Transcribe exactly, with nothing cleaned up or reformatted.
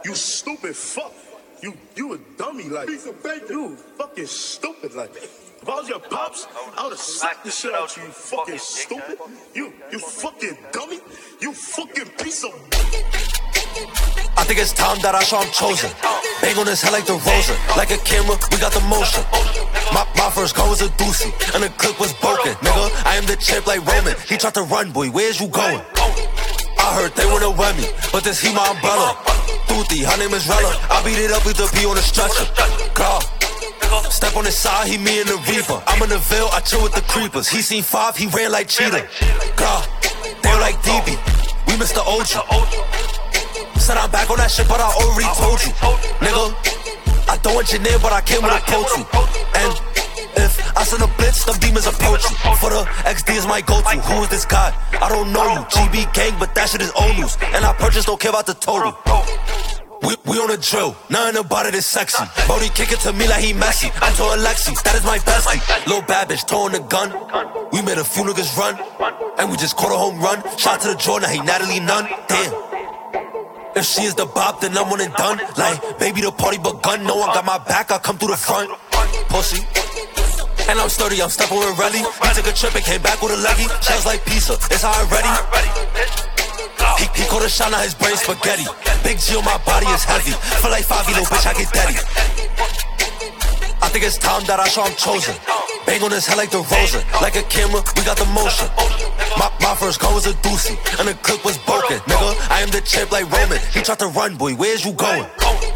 You stupid fuck. You you a dummy, like. Piece of bacon. You fucking stupid, like. If I was your pops, I would've slapped the shit out you, you fucking stupid. You, you fucking dummy. You fucking piece of... I think it's time that I show I'm chosen. Bang on his head like the Rosa. Like a camera, we got the motion. My, my first goal was a doozy, and the clip was broken. Nigga, I am the champ like Roman. He tried to run, boy, where's you going? I heard they wanna wet me, but this he my umbrella. Tuti, her name is Rella. I beat it up with the P on the stretcher. God. Step on his side, he me and the Reaper. I'm in the Ville, I chill with the creepers. He seen five, he ran like cheetah. God, they were like D B, we Mister Ochi. Said I'm back on that shit, but I already told you. Nigga, I don't want your name, but I came with a go-to. And if I send a blitz, them demons approach you. For the X D is my go-to. Who is this guy? I don't know you. G B gang, but that shit is old news. And I purchased, don't care about the total. We, we on a drill, nothing about it is sexy. Brody kick it to me like he messy. I told Alexi, that is my bestie. Lil' bad bitch throwing the gun. We made a few niggas run, and we just caught a home run. Shot to the jaw, now he Natalie Nunn. Damn. If she is the bop, then I'm one and done. Like, baby, the party begun. No one got my back, I come through the front. Pussy. And I'm sturdy, I'm stepping with Relly. He took a trip and came back with a leggy. Shells like pizza, it's how I'm ready. He, he caught a shot, now his brain spaghetti. Big G on my body is heavy. Feel like five, little bitch, I get daddy. I think it's time that I show I'm chosen. Bang on his head like the Rosa. Like a camera, we got the motion. My, my first goal was a doozy, and the clip was broken. Nigga, I am the champ like Roman. He tried to run, boy, where's you going?